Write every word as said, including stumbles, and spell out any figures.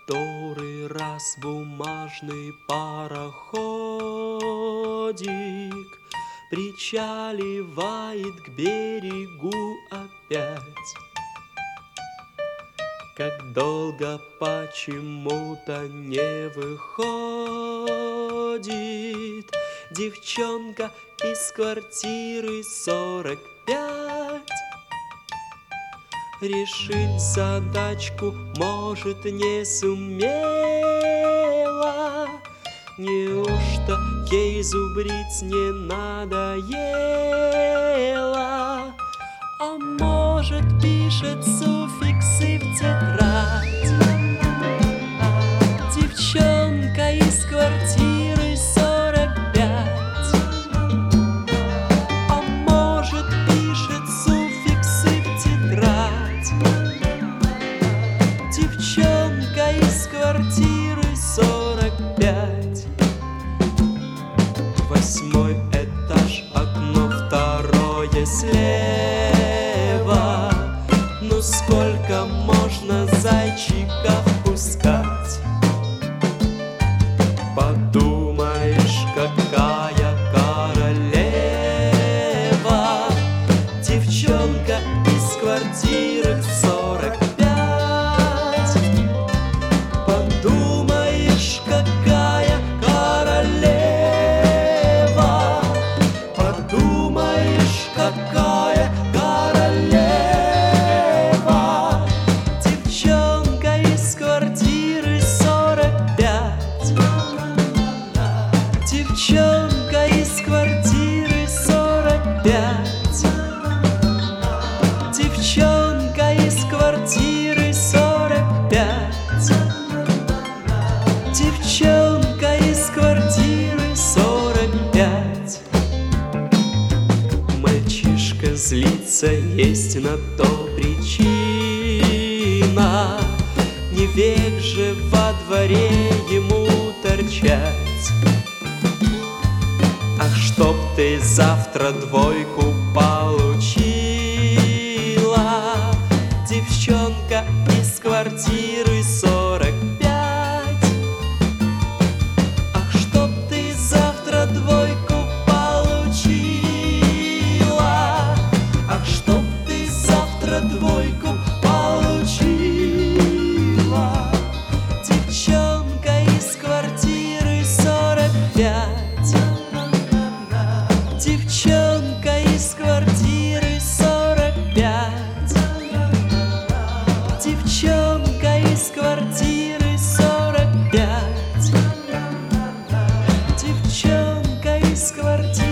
Который раз бумажный пароходик причаливает к берегу опять. Как долго почему-то не выходит девчонка из квартиры сорок пять. Решить задачку, может, не сумела. Неужто ей зубрить не надоело? А может, пишет суффиксы в тетрадь. Девчонка из квартиры сорок пять. А может, пишет суффиксы в тетрадь. Девчонка из квартиры сорок пять. Восьмой этаж, окно второе слева. Ну сколько можно зайчиков пускать? Подумаешь, какая королева, девчонка из квартиры сорок пять. Подумаешь, какая королева, подумаешь, какая королева, девчонка из квартиры сорок пять. Девчонка из квартиры сорок пять. Девчонка из квартиры сорок пять. Девчонка из квартиры сорок пять. Мальчишка злится, есть на то причина. Не век же во дворе ему торчать. Ах, чтоб ты завтра двойку получила, девчонка из квартиры сорок пять. Ах, чтоб ты завтра двойку получила, ах, чтоб ты завтра двойку получила, девчонка из квартиры сорок пять. Девчонка из квартиры сорок пять. Девчонка из квартиры сорок пять. Девчонка из квартиры